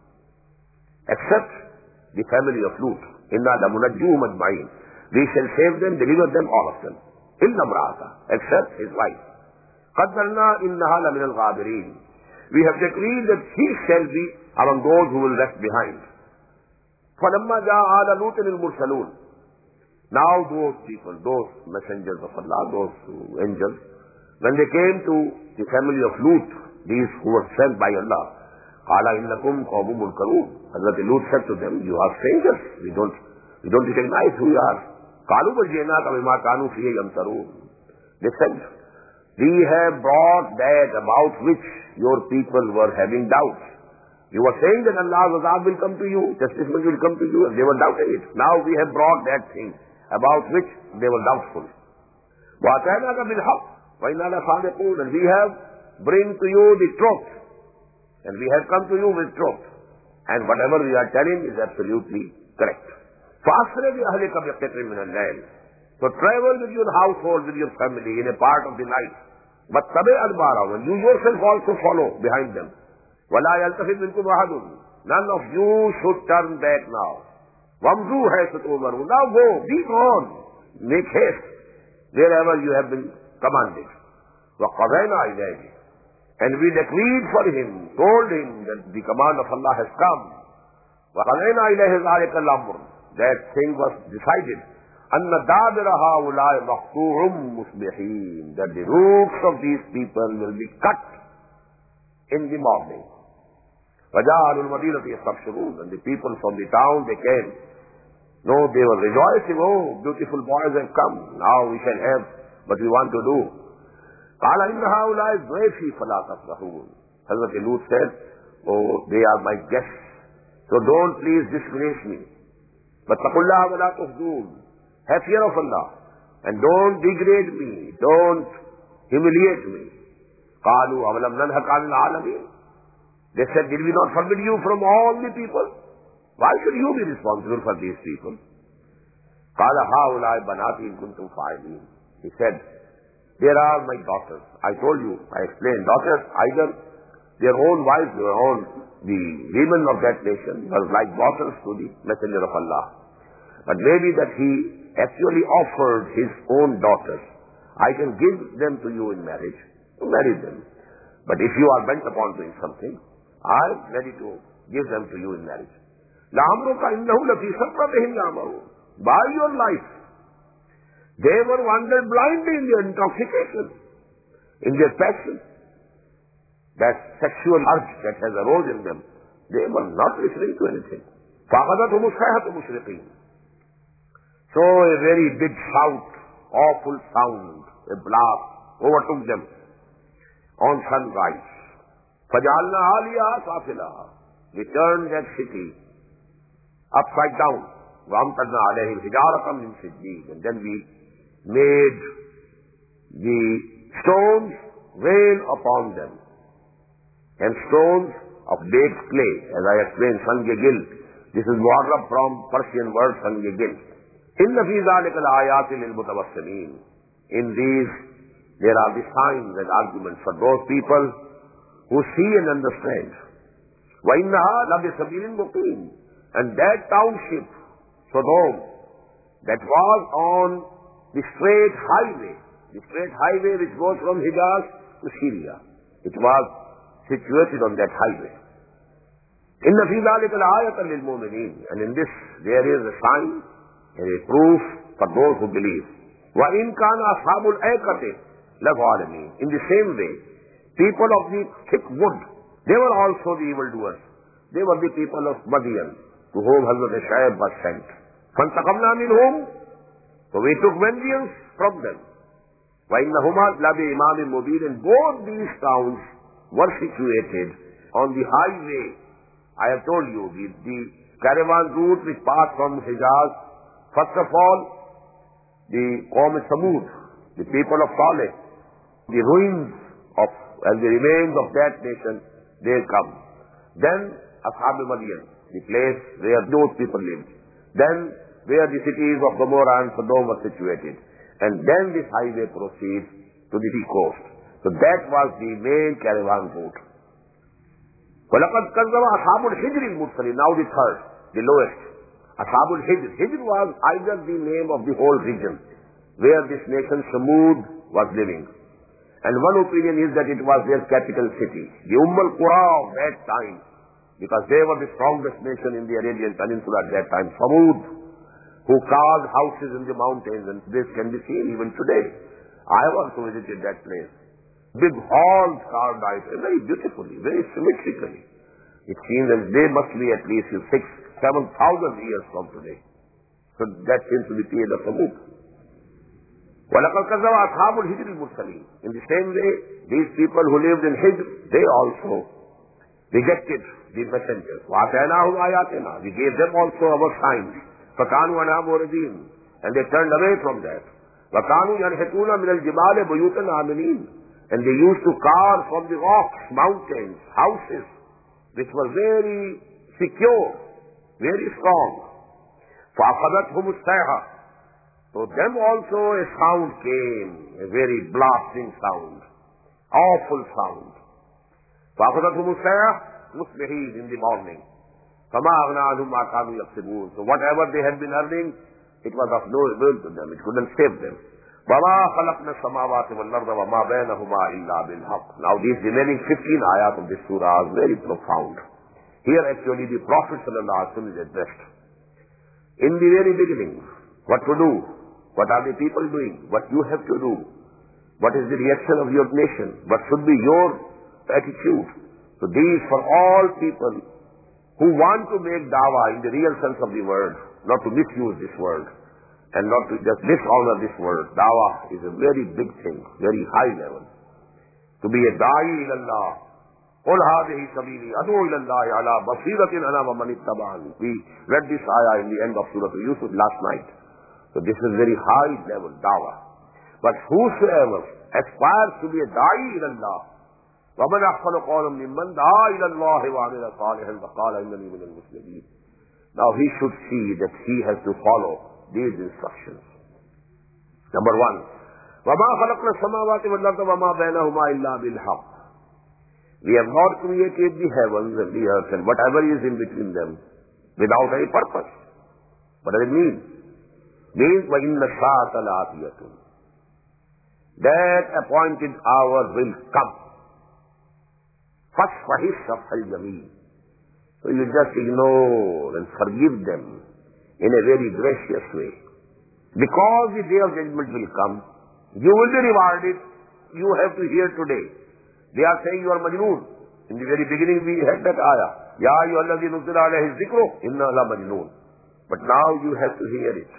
Except the family of Lut. إِنَّا لَمُنَجُّوهُمْ أَجْمَعِينَ. We shall save them, deliver them, all of them. إِلَّا امْرَأَتَهُ. Except his wife. قَدَّرْنَا إِنَّهَا لَمِنَ الْغَابِرِينَ. We have decreed that he shall be among those who will left behind. فَلَمَّا جَاءَ آلَ لُوطٍ الْمُرْسَلُونَ. Now those people, those messengers of Allah, those angels, when they came to the family of Lut, these who were sent by Allah, قَالَ إِنَّكُمْ قَوْمٌ مُنْكَرُونَ. Hazrat Lut said to them, you are strangers. We don't, we don't recognize who you are. قَالُوا بَلْ جِئْنَاكَ بِمَا كَانُوا فِيهِ يَمْتَرُونَ. They said, we have brought that about which your people were having doubts. You were saying that Allah's azab will come to you, chastisement will come to you, and they were doubting it. Now we have brought that thing about which they were doubtful. وَأَتَيْنَاكَ بِالْحَقِّ وَإِنَّا لَصَادِقُونَ. And we have bring to you the truth, and we have come to you with truth, and whatever we are telling is absolutely correct. فَأَسْرِ بِأَهْلِكَ بِقِطْعٍ مِنَ اللَّيْلِ. So travel with your household, with your family in a part of the night. وَاتَّبِعْ أَدْبَارَهُمْ. And you yourself also follow behind them. وَلَا يَلْتَفِتْ مِنْكُمْ أَحَدٌ. None of you should turn back now. وَامْضُوا حَيْثُ تُؤْمَرُونَ. Now go, be gone, make haste wherever you have been commanded. وَقَضَيْنَا إِلَيْهِ. And we decreed for him, told him that the command of Allah has come. وَقَضَيْنَا إِلَيْهِ ذَلِكَ الْأَمْرُ. That thing was decided. أَنَّ دَابِرَ هَؤُلَاءِ مَقْطُوعٌ مُصْبِحِينَ. That the roofs of these people will be cut in the morning. وَجَعَلُوا الْمَدِينَةَ يَسْتَبْشِرُونَ. And the people from the town, they came. No, they were rejoicing. Oh, beautiful boys have come. Now we shall have what we want to do. قَالَ إِنَّ هَؤُلَاءِ ضَيْفِي فَلَا تَفْرَحُونَ. Hazrat Lut said, oh, they are my guests, so don't please disgrace me. وَاتَّقُوا اللَّهَ وَلَا تُخْزُونَ. Have fear of Allah, and don't degrade me, don't humiliate me. قَالُوا أَوَلَمْ نَنْهَكَ عَنِ الْعَالَمِينَ. They said, did we not forbid you from all the people? Why should you be responsible for these people? قَالَ هَؤُلَاءِ بَنَاتِي إِن كُنتُمْ فَاعِلِينَ. He said, there are my daughters. I told you, I explained, daughters, either their own wives, their own, the women of that nation were like daughters to the Messenger of Allah. But maybe that he actually offered his own daughters. I can give them to you in marriage, to marry them. But if you are bent upon doing something, I am ready to give them to you in marriage. لَعَمْرُكَ إِنَّهُ لَفِي سَكْرَتِهِمْ يَعْمَهُونَ. By your life, they were wandered blindly in their intoxication, in their passion, that sexual urge that has arose in them. They were not listening to anything. فَأَخَذَتْهُمُ الصَّيْحَةُ مُشْرِقِينَ. So a very big shout, awful sound, a blast overtook them on sunrise. فَجَعَلْنَا عَالِيَهَا سَافِلَهَا. We turned that city upside down. وَأَمْطَرْنَا عَلَيْهِمْ حِجَارَةً مِّن سِجِّيلٍ. And then we made the stones rain upon them. And stones of baked clay, as I explained, sange-gil. This is mu'arrab from Persian word sange-gil. Inna fi zalika al-ayati lil-mutawassimin. In these, there are the signs and arguments for those people who see and understand. Wa innaha la bisabilin muqim. And that township, Sodom, that was on the straight highway, the straight highway which goes from Hijaz to Syria. It was situated on that highway. Inna fi dhalika al-ayatan lil-mu'minin. And in this there is a sign and a proof for those who believe. Wa in kana ashabul aikati la-zalimin. In the same way, people of the thick wood, they were also the evildoers. They were the people of Madian, to whom Hazrat Shu'aib was sent. فَانْتَقَمْنَا مِنْهُمْ. So we took vengeance from them. وَإِنَّهُمَا لَبِإِمَامٍ مُبِينٍ. And both these towns were situated on the highway. I have told you, the, the caravan route which passed from Hijaz, first of all, the Qawm Samud, the people of Saleh, the ruins of, and the remains of that nation, they come. Then Ashab al-Madian, the place where those people lived. Then where the cities of Gomorrah and Sodom were situated. And then this highway proceeds to the sea coast. So that was the main caravan route. وَلَقَدْ كَذَّبَ أَصْحَابُ الْحِجْرِ الْمُرْسَلِينَ. Now the third, the lowest. أَصْحَابُ الْحِجْرِ. Hijr was either the name of the whole region where this nation Samud was living. And one opinion is that it was their capital city, the Umm al-Qura of that time, because they were the strongest nation in the Arabian Peninsula at that time. Samud, who carved houses in the mountains, and this can be seen even today. I have also visited that place. Big halls carved out very beautifully, very symmetrically. It seems that they must be at least six, seven thousand years from today. So that seems to be the period of Samud. وَلَقَدْ كَذَّبَ أَصْحَابُ الْحِجْرِ الْمُرْسَلِينَ. In the same way, these people who lived in Hijr, they also rejected the messengers. وَآتَيْنَاهُمْ آيَاتِنَا. We gave them also our signs. فَكَانُوا عَنْهَا مُعْرِضِينَ. And they turned away from that. وَكَانُوا يَنْحِتُونَ مِنَ الْجِبَالِ بُيُوتًا آمِنِينَ. And they used to carve from the rocks, mountains, houses, which were very secure, very strong. فَأَخَذَتْهُمُ الصَّيْحَةُ. So them also a sound came, a very blasting sound, awful sound. فَأَخَذَتْهُمُ الصَّيْحَةُ مُصْبِحِينَ. In the morning. فَمَا أَغْنَىٰ عَنْهُمْ مَا كَانُوا يَكْسِبُونَ. So whatever they had been earning, it was of no avail to them. It couldn't save them. وَمَا خَلَقْنَا السَّمَاوَاتِ وَالْأَرْضَ وَمَا بَيْنَهُمَا إِلَّا بِالْحَقِّ. Now these remaining fifteen ayat of this surah are very profound. Here actually the Prophet ﷺ is addressed. In the very beginning, what to do? What are the people doing? What you have to do? What is the reaction of your nation? What should be your attitude? So these for all people who want to make dawah in the real sense of the word, not to misuse this word, and not to just dishonor this word. Dawah is a very big thing, very high level. To be a da'i ilallah. قُلْ هَذِهِ سَبِيلِي أَدْعُو إِلَى اللَّهِ عَلَى بَصِيرَةٍ أَنَا وَمَنِ اتَّبَعَنِي. We read this ayah in the end of Surah Yusuf last night. So this is very high level dawah. But whosoever aspires to be a da'i ilallah, وَمَنْ أَحْسَنُ قَوْلًا مِمَّنْ دَعَا إِلَى اللَّهِ وَعَمِلَ صَالِحًا وَقَالَ إِنَّنِي مِنَ الْمُسْلِمِينَ. Now he should see that he has to follow these instructions. Number one, وَمَا خَلَقْنَا السَّمَاوَاتِ وَالْأَرْضَ وَمَا بَيْنَهُمَا إِلَّا بِالْحَقِّ. We have not created the heavens and the earth and whatever is in between them without any purpose. What does it mean? It means وَإِنَّ السَّاعَةَ لَآتِيَةٌ. That appointed hour will come. فَاصْفَحِ الصَّفْحَ الْجَمِيلَ. So you just ignore and forgive them in a very gracious way. Because the day of judgment will come, you will be rewarded. You have to hear today. They are saying you are majnoon. In the very beginning we had that ayah. Ya ayyuhalladhi nuzila alayhi dhikru inna la majnoon. But now you have to hear it.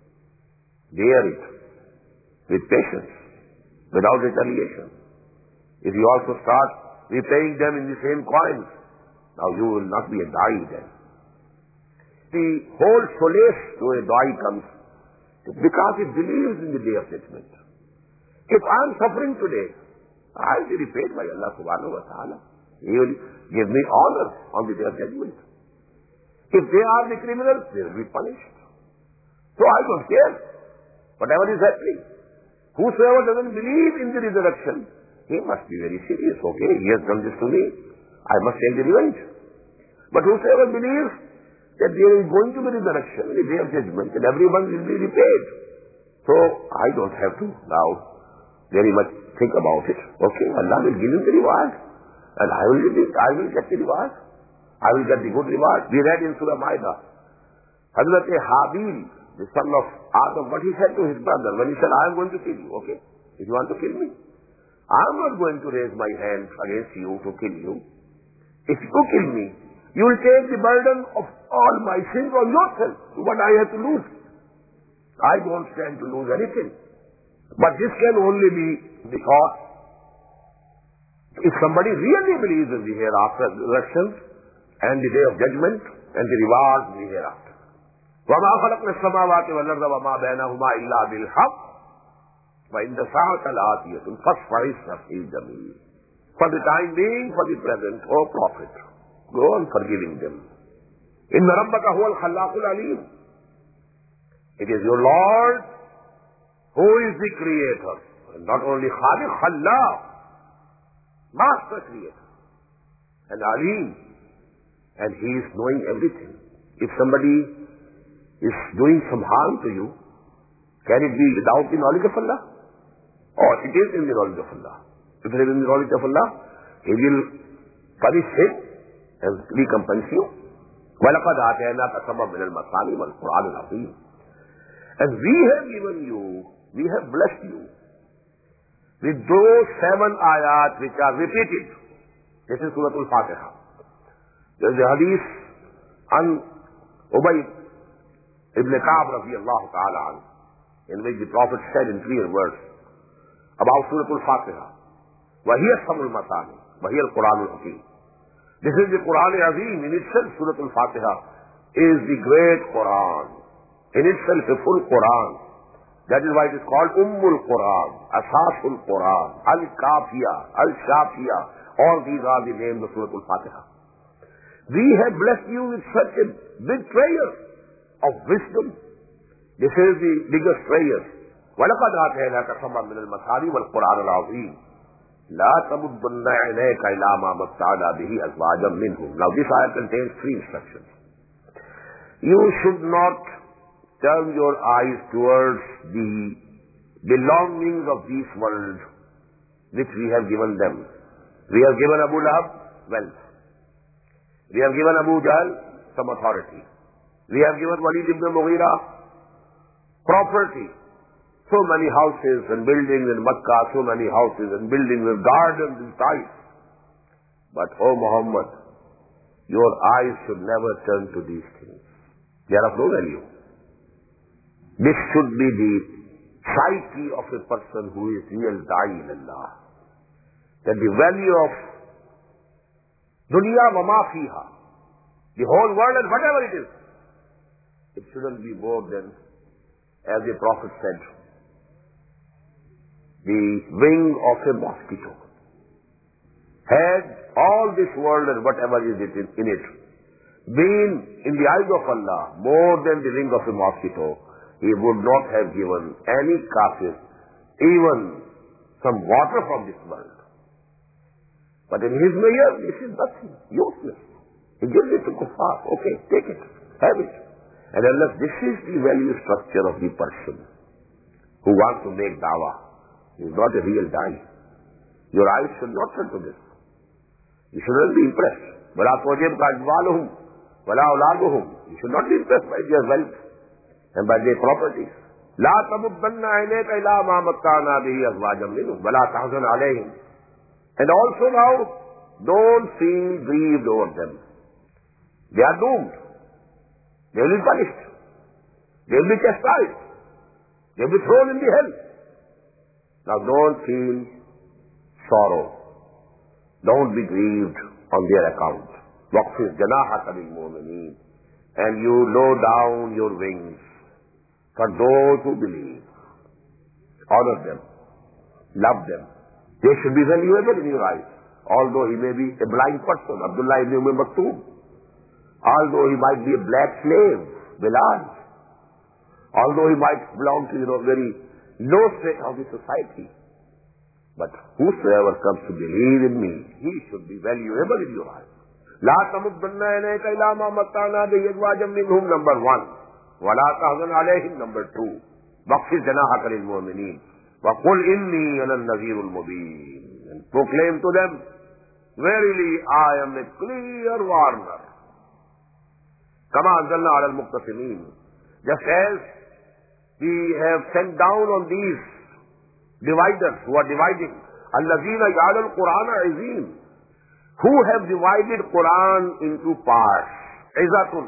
Bear it. With patience. Without retaliation. If you also start repaying them in the same coins, now you will not be a da'i then. The whole solace to a da'i comes Because it believes in the day of judgment. If I am suffering today, I will be repaid by Allah subhanahu wa ta'ala. He will give me honor on the day of judgment. If they are the criminals, they will be punished. So I don't care. Whatever is happening. Whosoever doesn't believe in the resurrection, he must be very serious. Okay, he has done this to me. I must take the revenge. But whosoever believes that there is going to be resurrection, the day of judgment, and everyone will be repaid. So I don't have to now very much think about it. Okay, Allah will give him the reward. And I will, I will get the reward. I will get the good reward. We read in Surah Ma'idah. Hazrat Habil, the son of Adam, what he said to his brother when he said, I am going to kill you. Okay, if you want to kill me, I am not going to raise my hand against you to kill you. If you kill me, you will take the burden of all my sins on yourself. What I have to lose. I don't stand to lose anything. But this can only be because if somebody really believes in the hereafter, resurrection, and the day of judgment, and the reward in the hereafter. وَمَا خَلَقْنَا السَّمَاوَاتِ وَالْأَرْضَ وَمَا بَيْنَهُمَا إِلَّا بِالْحَقِّ وَإِنَّ السَّاعَةَ لَآتِيَةٌ فَاصْفَحِ الصَّفْحَ الْجَمِيلَ. For the time being, for the present, O Prophet, go on forgiving them. إِنَّ رَبَّكَ هُوَ الْخَلَّاقُ الْعَلِيمُ. It is your Lord who is the creator. And not only Khaliq, Khallaq, master creator. And Alim. And he is knowing everything. If somebody is doing some harm to you, can it be without the knowledge of Allah? Or it is in the knowledge of Allah. If it is in the knowledge of Allah, he will punish him and recompense you. وَلَقَدْ آتَيْنَاكَ سَبْعًا مِنَ الْمَثَانِي وَالْقُرْآنِ الْعَظِيمِ. And we have given you, we have blessed you with those seven ayat which are repeated. This is Surah Al-Fatiha. There is a hadith on Ubay ibn Ka'b radiyallahu ta'ala anhu, in which the Prophet said in clear words about Surah Al-Fatiha, وَهِيَ السَّبْعُ الْمَثَانِي وَهِيَ الْقُرْآنُ الْحَكِيمُ. This is the Quran Azim. In itself, Surah Al-Fatiha is the great Quran. In itself, a full Quran. That is why it is called Ummul Quran, Asasul Quran, Al-Kafiya, Al-Shafiya. All these are the names of Surah Al-Fatiha. We have blessed you with such a big prayer of wisdom. This is the biggest prayer. وَلَقَدْ آتَيْنَاكَ سَبْعًا مِنَ الْمَثَانِي وَالْقُرْآنِ الْعَظِيمِ. لَا تَمُدَّنَّ عَيْنَيْكَ إِلَىٰ مَا مَتَّعْنَا بِهِ أَزْوَاجًا مِّنْهُمْ. Now this ayah contains three instructions. You should not turn your eyes towards the belongings of this world which we have given them. We have given Abu Lahab wealth. We have given Abu Jahl some authority. We have given Walid ibn Mughira property. So many houses and buildings in Makkah, so many houses and buildings and gardens inside. But, O Muhammad, your eyes should never turn to these things. They are of no value. This should be the psyche of a person who is real da'i in Allah. That the value of dunya wa ma fiha, the whole world and whatever it is, it shouldn't be more than, as the Prophet said, the wing of a mosquito. Had all this world and whatever is it in it been in the eyes of Allah more than the wing of a mosquito, He would not have given any kafir even some water from this world. But in His measure, this is nothing, useless. He gives it to kuffar. Okay, take it, have it. And unless this is the value structure of the person who wants to make dawah, he is not a real da'i. Your eyes should not turn to this. You should not be impressed. وَلَا تُعْجِبْكَ أَمْوَالُهُمْ وَلَا أَوْلَادُهُمْ. You should not be impressed by their wealth and by their properties. لَا تَمُدَّنَّ عَيْنَيْكَ إِلَىٰ مَا مَتَّعْنَا بِهِ أَزْوَاجًا مِّنْهُمْ وَلَا تَحْزَنْ عَلَيْهِمْ. And also now, don't feel grieved over them. They are doomed. They will be punished. They will be chastised. They will be thrown in the hell. Now don't feel sorrow. Don't be grieved on their account. وَقْفِزْ جَنَاحَكَ لِلْمُؤْمِنِينَ. And you low down your wings for those who believe. Honor them. Love them. They should be valuable in your eyes. Although he may be a blind person, Abdullah ibn Umm Maktoum. Although he might be a black slave, Bilal. Although he might belong to, you know, very low state of the society. But whosoever comes to believe in me, he should be valuable in your eyes. لا تمدن عينيك إلى ما متعنا به أزواجا منهم number one. ولا تحزن عليهم number two. واخفض جناحك للمؤمنين وقل إني أنا النذير المبين. And proclaim to them, verily I am a clear warner. كما أنزلنا على المقتسمين. Just as we have sent down on these dividers who are dividing, الذين جعلوا القرآن عزين, who have divided Quran into parts. Izatun,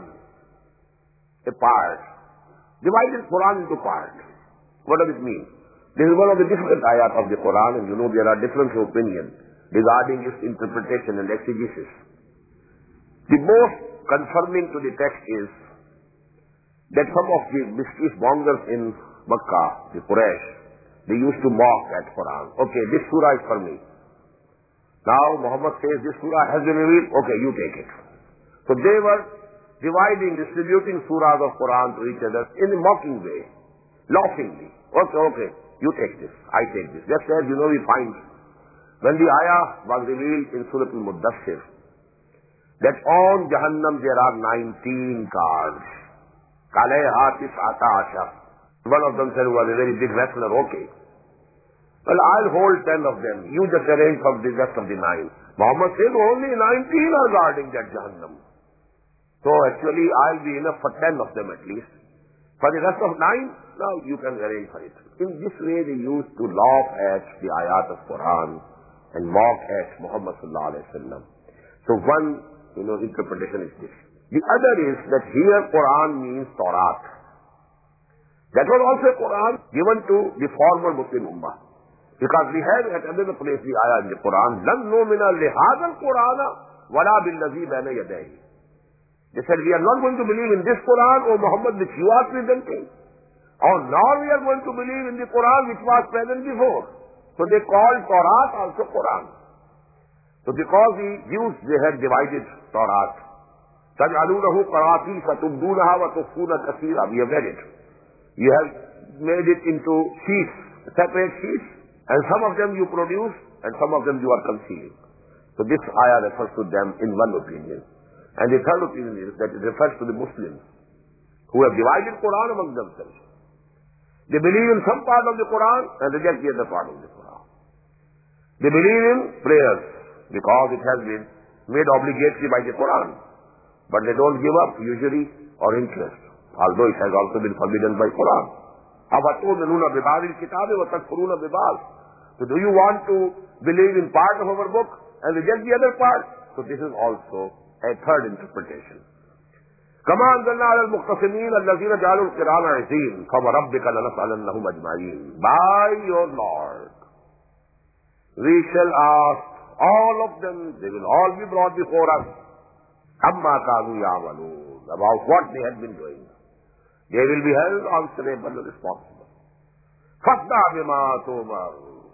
a part. Divided Quran into parts. What does it mean? This is one of the different ayat of the Quran, and you know there are different opinions regarding its interpretation and exegesis. The most confirming to the text is that some of the mischief mongers in Makkah, the Quraysh, they used to mock at Quran. Okay, this surah is for me. Now Muhammad says this surah has been revealed. Okay, you take it. So they were dividing, distributing surahs of Quran to each other in a mocking way, laughingly. Okay, okay, you take this, I take this. Just as you know we find when the ayah was revealed in Surah Al-Muddassir, that on Jahannam there are nineteen cars. Kalayha tis'ata ashar. One of them said, who was a very big wrestler, okay. Well, I'll hold ten of them. You just arrange for the rest of the nine. Muhammad said only nineteen are guarding that Jahannam. So actually I'll be enough for ten of them at least. For the rest of nine, now you can arrange for it. In this way they used to laugh at the ayat of Quran and mock at Muhammad sallallahu alaihi wasallam. So one, you know, interpretation is this. The other is that here Quran means Torah. That was also a Quran given to the former Muslim Ummah. Because we have at another place the ayah in the Quran, لَنْ نُؤْمِنَ لِهَذَا الْقُرْآنَ وَلَا بِالَّذِي بَيْنَ يَدَيْهِ. They said, we are not going to believe in this Quran, O Muhammad, which you are presenting. Or nor we are going to believe in the Quran which was present before. So they called Torah also Quran. So because the Jews, they had divided Torah. تَجْعَلُونَهُ قَرَاطِيسَ تُبْدُونَهَا وَتُخْفُونَ كَثِيرًا. We have read it. You have made it into sheets, separate sheets, and some of them you produce, and some of them you are concealing. So this ayah refers to them in one opinion. And the third opinion is that it refers to the Muslims who have divided Quran among themselves. They believe in some part of the Quran and reject the other part of the Quran. They believe in prayers because it has been made obligatory by the Quran. But they don't give up usury or interest, although it has also been forbidden by Quran. أَفَتُؤْمِنُونَ بِبَعْضِ الْكِتَابِ وَتَكْفُرُونَ بِبَعْضٍ. So do you want to believe in part of our book and reject the other part? So this is also a third interpretation. كما أنزلنا على المقتسمين الذين جعلوا القرآن عزين فوربك لنسألنهم أجمعين. By your Lord, we shall ask all of them, they will all be brought before us, عما كانوا يعملون, about what they had been doing. They will be held answerable and responsible. فَاصْدَعْ بِمَا تُؤْمَرُ.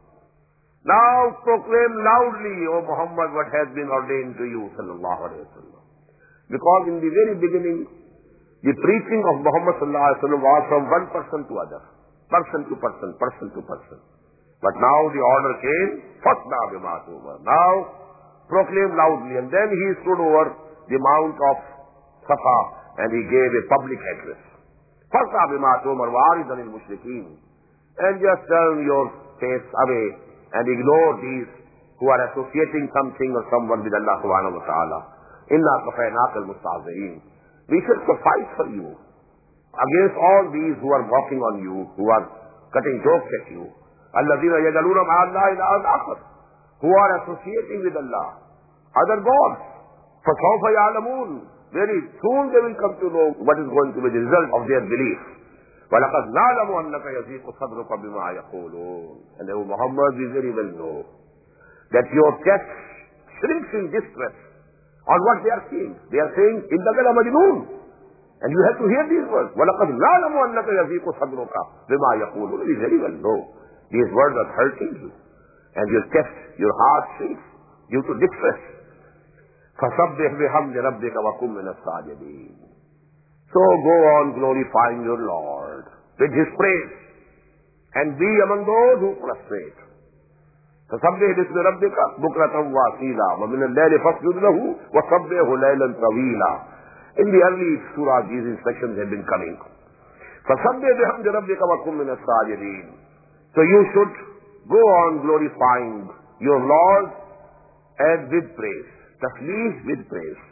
Now proclaim loudly, O Muhammad, what has been ordained to you, sallallahu alayhi wa sallam. Because in the very beginning, the preaching of Muhammad sallallahu alayhi wa sallam was from one person to other, person to person, person to person. But now the order came, فَاصْدَعْ بِمَا تُؤْمَرُ. Now proclaim loudly. And then he stood over the mount of Safa and he gave a public address. فَاصْدَعْ بِمَا تُؤْمَرُ وَأَعْرِضْ عَنِ الْمُشْرِكِينَ. And just turn your face away and ignore these who are associating something or someone with Allah subhanahu wa ta'ala. إِنَّا كَفَيْنَاكَ الْمُسْتَهْزِئِينَ. We shall suffice for you against all these who are mocking on you, who are cutting jokes at you. الَّذِينَ يَجْعَلُونَ مَعَ اللَّهِ إِلَٰهًا آخَرَ. Who are associating with Allah other gods. فَسَوْفَ يَعْلَمُونَ. Very soon they will come to know what is going to be the result of their belief. وَلَقَدْ نَعْلَمُ أَنَّكَ يَضِيقُ صَدْرُكَ بِمَا يَقُولُونَ. And O Muhammad, we very well know that your chest shrinks in distress on what they are saying. They are saying, إِنَّكَ لَمَجْنُونَ. And you have to hear these words. وَلَقَدْ نَعْلَمُ أَنَّكَ يَضِيقُ صَدْرُكَ بِمَا يَقُولُونَ. You very well know these words are hurting you, and your chest, your heart sinks due to distress. فَسَبِّحْ بِحَمْدِ رَبِّكَ وَكُن مِّنَ السَّاجِدِينَ. So go on glorifying your Lord with His praise, and be among those who prostrate. فَسَبِّحْ بِاسْمِ رَبِّكَ بُكْرَةً وَأَصِيلًا وَمِنَ اللَّيْلِ فَاسْجُدْ لَهُ وَسَبِّحْهُ لَيْلًا طَوِيلًا. In the early surah, these instructions have been coming. فَسَبِّحْ بِحَمْدِ رَبِّكَ وَكُن مِّنَ السَّاجِدِينَ. So you should go on glorifying your Lord and with praise. Tasleeh with praise.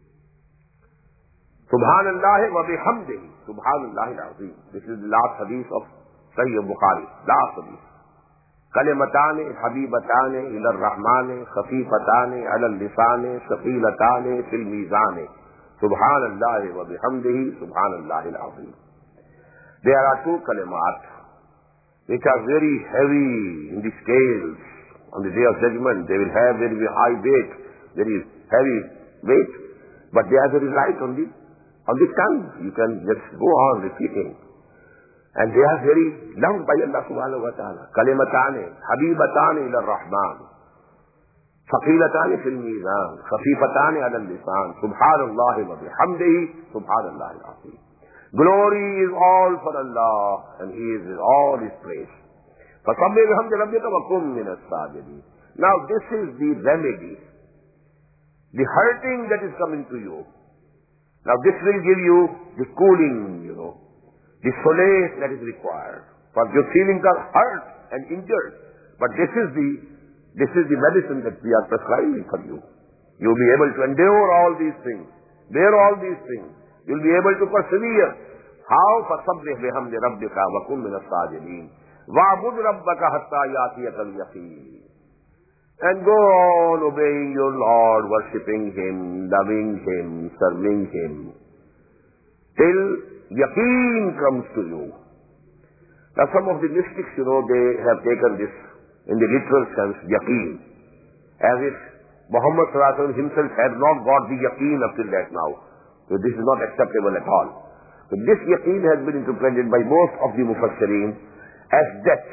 Subhanallah wa bihamdihi. Subhanallah al-Azim. This is the last hadith of Sahih Bukhari. Last hadith. Kalimatani habibatani ila ar-Rahmani khafifatani ala al-lisani shaqilatani fil mizani. Subhanallah wa bihamdihi. Subhanallah al-Azim. There are two kalimat which are very heavy in the scales. On the day of judgment, they will have very high weight, very heavy weight, but they are very light on the on the tongue. You can just go on repeating, and they are very loved by Allah subhanahu wa ta'ala. Kalimatani habibatani ila ar-Rahman thaqilatani fil mizan khafifatani ala al-lisan. Subhanallah wa bihamdihi. Subhanallah al-Azim. Glory is all for Allah, and He is all His praise. فَصَبِّحْ بِحَمْدِ رَبِّكَ وَكُن مِّنَ السَّاجِدِينَ. Now this is the remedy, the hurting that is coming to you. Now this will give you the cooling, you know, the solace that is required. For your feelings are hurt and injured, but this is the this is the medicine that we are prescribing for you. You'll be able to endure all these things, bear all these things. You'll be able to persevere. How? فَصَبِّحْ بِحَمْدِ رَبِّكَ وَكُن مِّنَ السَّاجِدِينَ وَاعْبُدْ رَبَّكَ حَتَّى يَأْتِيَكَ الْيَقِينُ. And go on obeying your Lord, worshipping Him, loving Him, serving Him, till yaqeen comes to you. Now some of the mystics, you know, they have taken this in the literal sense, yaqeen, as if Muhammad sallallahu alaihi wasallam himself had not got the yaqeen up till that now. So this is not acceptable at all. So this yaqeen has been interpreted by most of the mufassirin as death.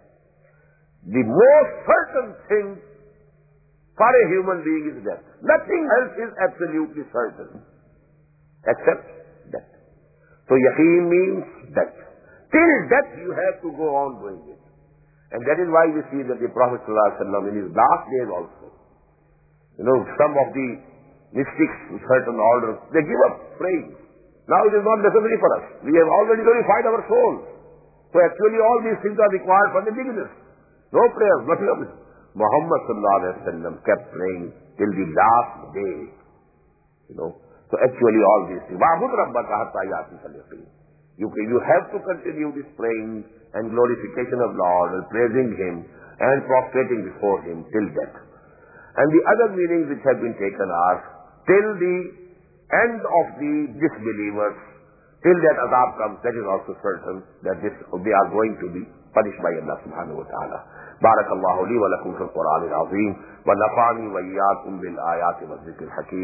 The most certain thing for a human being is death. Nothing else is absolutely certain except death. So yaqeen means death. Till death you have to go on doing it. And that is why we see that the Prophet ﷺ in his last days also, you know, some of the mystics in certain orders, they give up praying. Now it is not necessary for us. We have already glorified our souls. So actually all these things are required for the beginners. No prayers, nothing of it. Muhammad sallallahu alaihi wasallam kept praying till the last day. You know. So actually all these things. وَعْبُدْ رَبَّكَ حَتَّى يَأْتِيَكَ الْيَقِينُ. You, you have to continue this praying and glorification of Lord and praising Him and prostrating before Him till death. And the other meanings which have been taken are till the end of the disbelievers, till that azab comes, that is also certain that this, they are going to be punished by Allah subhanahu wa ta'ala. بارك الله لي ولكم في القرآن العظيم ونفعني وإياكم بالآيات والذكر الحكيم.